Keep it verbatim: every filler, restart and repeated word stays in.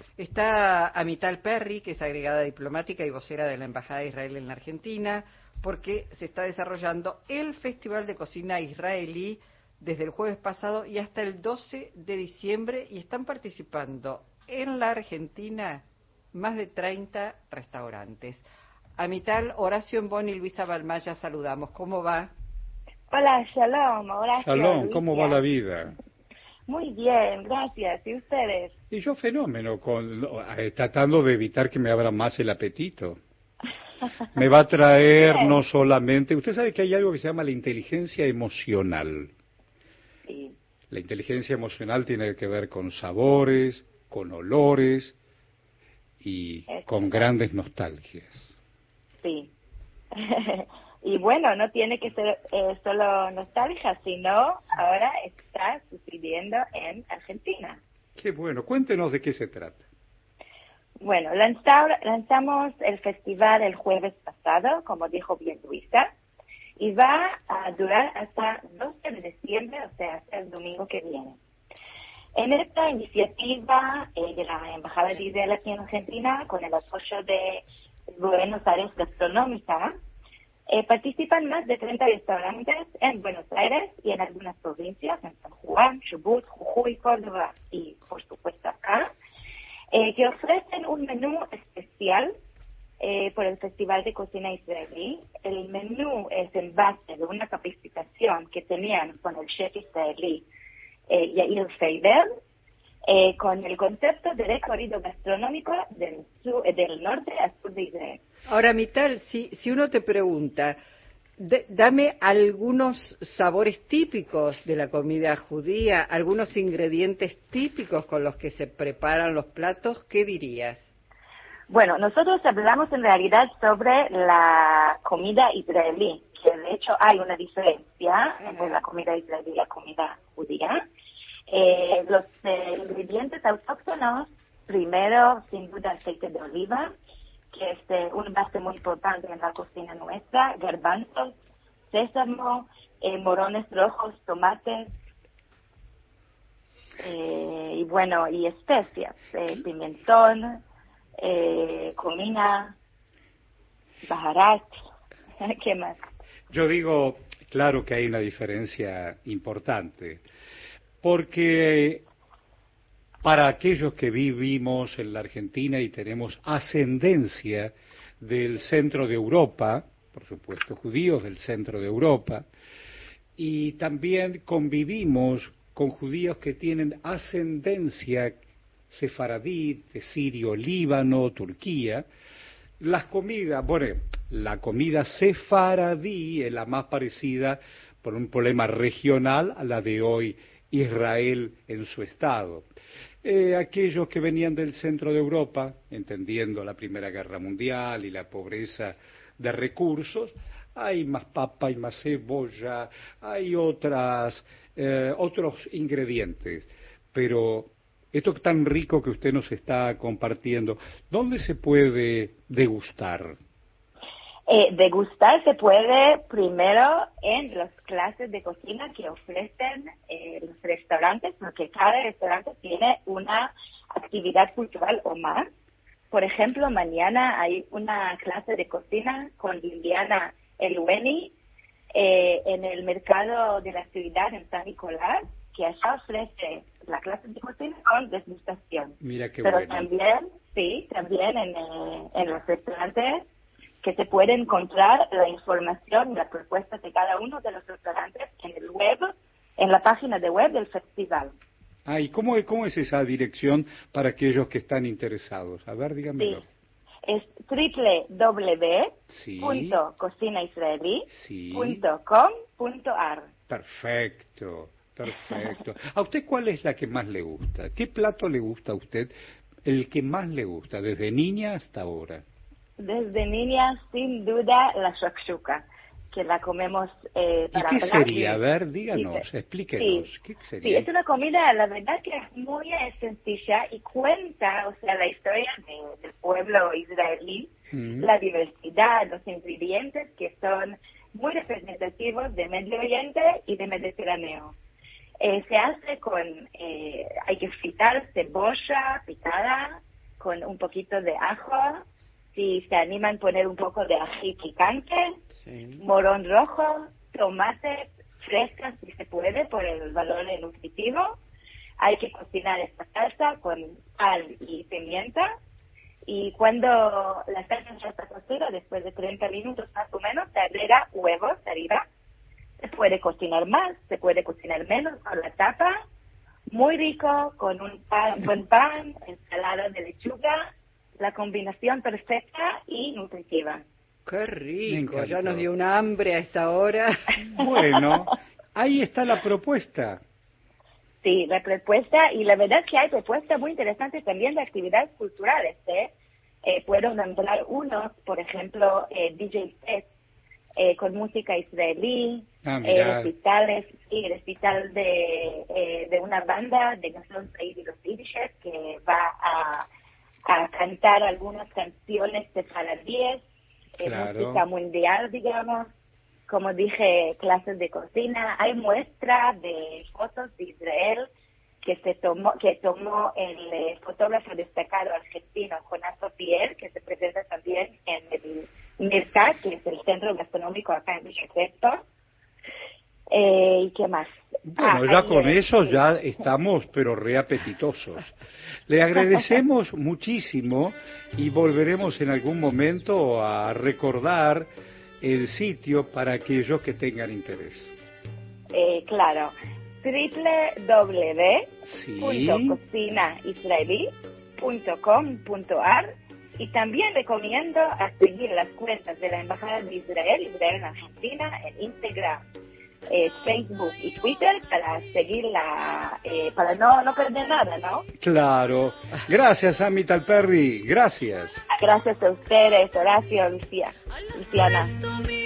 Está Amital Perry, que es agregada diplomática y vocera de la Embajada de Israel en la Argentina, porque se está desarrollando el Festival de Cocina Israelí desde el jueves pasado y hasta el doce de diciembre, y están participando en la Argentina más de treinta restaurantes. Amital, Horacio Embón y Luisa Balmaya, saludamos. ¿Cómo va? Hola, Shalom, Horacio. Shalom, ¿cómo va la vida? Muy bien, gracias. ¿Y ustedes? Y yo fenómeno, con, eh, tratando de evitar que me abra más el apetito. Me va a traer no solamente... Usted sabe que hay algo que se llama la inteligencia emocional. Sí. La inteligencia emocional tiene que ver con sabores, con olores y Es con verdad. grandes nostalgias. Sí. Y bueno, no tiene que ser eh, solo nostalgia, sino ahora está sucediendo en Argentina. Qué bueno, cuéntenos de qué se trata. Bueno, lanza- lanzamos el festival el jueves pasado, como dijo bien Luisa, y va a durar hasta doce de diciembre, o sea, hasta el domingo que viene. En esta iniciativa eh, de la Embajada de Israel aquí en Argentina, con el apoyo de Buenos Aires Gastronómica, eh, participan más de treinta restaurantes en Buenos Aires y en algunas provincias, en San Juan, Chubut, Jujuy, Córdoba y, por supuesto, acá, eh, que ofrecen un menú especial eh, por el Festival de Cocina Israelí. El menú es en base de una capacitación que tenían con el chef israelí eh, Yair Feiber, eh, con el concepto de recorrido gastronómico del, sur, eh, del norte al sur de Israel. Ahora, Amital, si, si uno te pregunta, de, dame algunos sabores típicos de la comida judía, algunos ingredientes típicos con los que se preparan los platos, ¿qué dirías? Bueno, nosotros hablamos en realidad sobre la comida israelí, que de hecho hay una diferencia uh-huh. entre la comida israelí y la comida judía. Eh, los eh, ingredientes autóctonos, primero, sin duda, aceite de oliva, que es eh, un base muy importante en la cocina nuestra, garbanzos, sésamo, eh, morones rojos, tomates, eh, y bueno, y especias, eh, pimentón, eh, comina, baharat, ¿qué más? Yo digo, claro que hay una diferencia importante, porque para aquellos que vivimos en la Argentina y tenemos ascendencia del centro de Europa, por supuesto judíos del centro de Europa, y también convivimos con judíos que tienen ascendencia sefaradí, de Sirio, Líbano, Turquía, las comidas, bueno, la comida sefaradí es la más parecida por un problema regional a la de hoy Israel en su estado. Eh, aquellos que venían del centro de Europa, entendiendo la Primera Guerra Mundial y la pobreza de recursos, hay más papa, hay más cebolla, hay otras, eh, otros ingredientes, pero esto tan rico que usted nos está compartiendo, ¿dónde se puede degustar? Eh, degustar se puede primero en las clases de cocina que ofrecen eh, los restaurantes, porque cada restaurante tiene una actividad cultural o más. Por ejemplo, mañana hay una clase de cocina con Liliana Elueni eh, en el mercado de la ciudad en San Nicolás, que allá ofrece la clase de cocina con degustación. Mira qué Pero bueno. también, sí, también en, eh, en los restaurantes que se puede encontrar la información y las propuestas de cada uno de los restaurantes en el web, en la página de web del festival. Ah, ¿y cómo, cómo es esa dirección para aquellos que están interesados? A ver, dígamelo. Sí, es doble u doble u doble Sí. u punto cocina israelí Sí. punto com punto a r. Perfecto, perfecto. ¿A usted cuál es la que más le gusta? ¿Qué plato le gusta a usted? El que más le gusta, desde niña hasta ahora. Desde niña, sin duda, la shakshuka, que la comemos eh, ¿Y para qué hablar. sería? A ver, díganos, Sí, explíquenos. sí, ¿Qué sí, sería? es una comida, la verdad que es muy eh, sencilla y cuenta, o sea, la historia de- del pueblo israelí, Mm. la diversidad, los ingredientes que son muy representativos de Medio Oriente y de Mediterráneo. Eh, se hace con, eh, hay que fritar cebolla picada, con un poquito de ajo, si se animan poner un poco de ají picante, sí. morón rojo, tomates frescas si se puede por el valor nutritivo. Hay que cocinar esta salsa con sal y pimienta. Y cuando la salsa ya está cocida, después de treinta minutos más o menos, se agrega huevos arriba. Se puede cocinar más, se puede cocinar menos con la tapa. Muy rico, con un pan, buen pan, ensalada de lechuga, la combinación perfecta y nutritiva. ¡Qué rico! Ya nos dio un hambre a esta hora. Bueno, ahí está la propuesta. Sí, la propuesta, y la verdad es que hay propuestas muy interesantes también de actividades culturales, ¿eh? Eh, puedo nombrar unos, por ejemplo, eh, D J set, eh, con música israelí, ah, eh, recitales, sí, recital de, eh, de una banda de Nación Said y los Yiddishes que va a, a cantar algunas canciones de sefaradíes, eh, claro. música mundial, digamos. Como dije, clases de cocina. Hay muestra de fotos de Israel que se tomó, que tomó el eh, fotógrafo destacado argentino Jonato Pierre, que se presenta también en el Mercat, que es el centro gastronómico acá en Villa Crespo. Eh, ¿Y qué más? Bueno, ah, ya hay, con eh, eso ya estamos, pero reapetitosos. Le agradecemos muchísimo y volveremos en algún momento a recordar el sitio para aquellos que tengan interés. Eh, claro, doble u doble u doble u punto cocina israelí punto com punto a r, y también recomiendo a seguir las cuentas de la Embajada de Israel, Israel en Argentina, en Instagram, eh, Facebook y Twitter para seguirla, eh, para no, no perder nada, ¿no? Claro. Gracias, Amital Perry. Gracias. Gracias a ustedes, Horacio, Lucía, Luciana.